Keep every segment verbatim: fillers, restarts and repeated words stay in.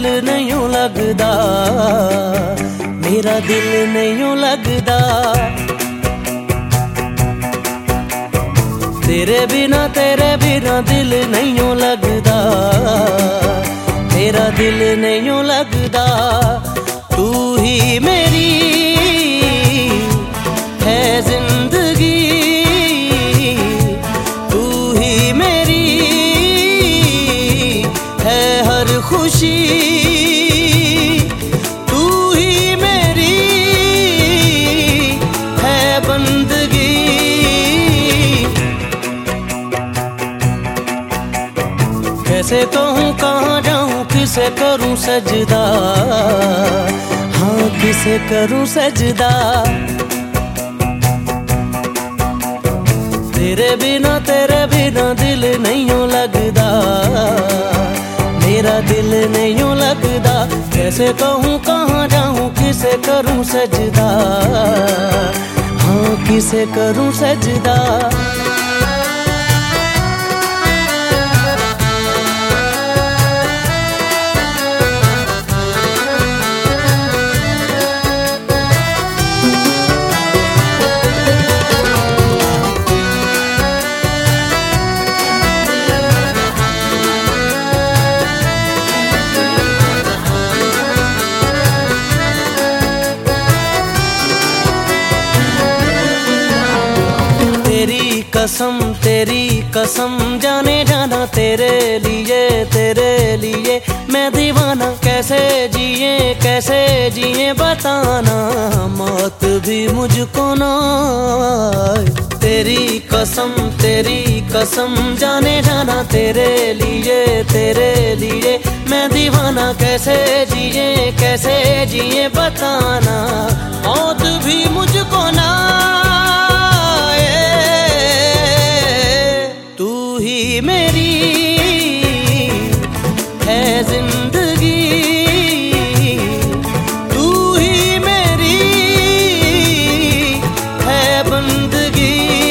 दिल नहीं लगदा, मेरा दिल नहीं लगदा। तेरे बिना तेरे बिना दिल नहीं लगदा, मेरा दिल नहीं लगदा। तू ही मेरी है जिंदगी, तू ही मेरी है हर खुशी, तू ही मेरी है बंदगी। कैसे कहूँ कहाँ जाऊँ किसे करूँ सजदा, हाँ किसे करूँ सजदा। तेरे बिना तेरे बिना दिल नहीं लगदा, मेरा दिल नहीं लगदा। कैसे कहूँ कहाँ जाऊँ किसे करूँ सजदा, हाँ किसे करूँ सजदा। तेरी कसम तेरी कसम जाने जाना, तेरे लिए तेरे लिए मैं दीवाना। कैसे जिए कैसे जिए बताना, मौत भी मुझको ना आए। तेरी कसम तेरी कसम जाने जाना, तेरे लिए तेरे लिए मैं दीवाना। कैसे जिए कैसे जिए बताना, मौत भी मुझको ना आए। तू ही मेरी है जिंदगी, तू ही मेरी है बंदगी।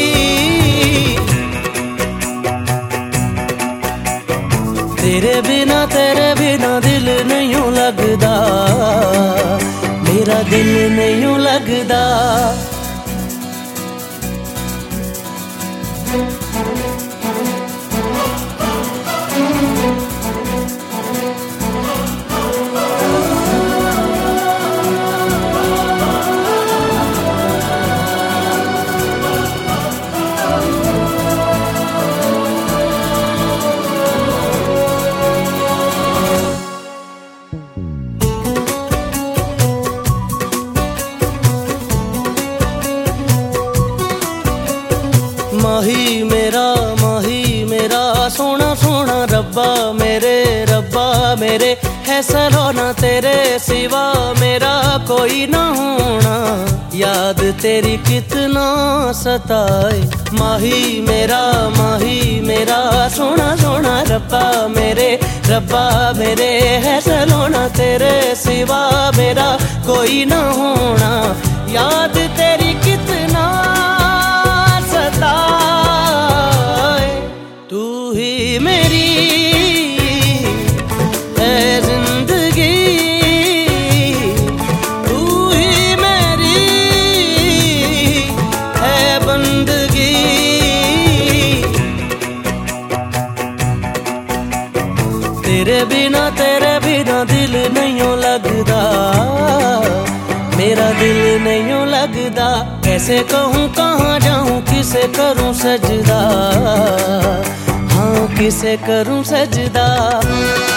तेरे बिना तेरे बिना दिल नहीं लगदा, मेरा दिल नहीं लगदा। माही मेरा माही मेरा सोना सोना रब्बा मेरे रब्बा मेरे है सलोना। तेरे सिवा मेरा कोई ना होना, याद तेरी कितना सताए। माही मेरा माही मेरा सोना सोना रब्बा मेरे रब्बा मेरे है सलोना। तेरे सिवा मेरा कोई ना होना, याद तेरी कितना सताए। तू ही मेरी है जिंदगी, तू ही मेरी है बंदगी। तेरे बिना तेरे बिना दिल नहीं लगदा, मेरा दिल नहीं लगदा। कैसे कहूँ कहाँ जाऊँ किसे करूँ सजदा, हाँ किसे करूँ सजदा।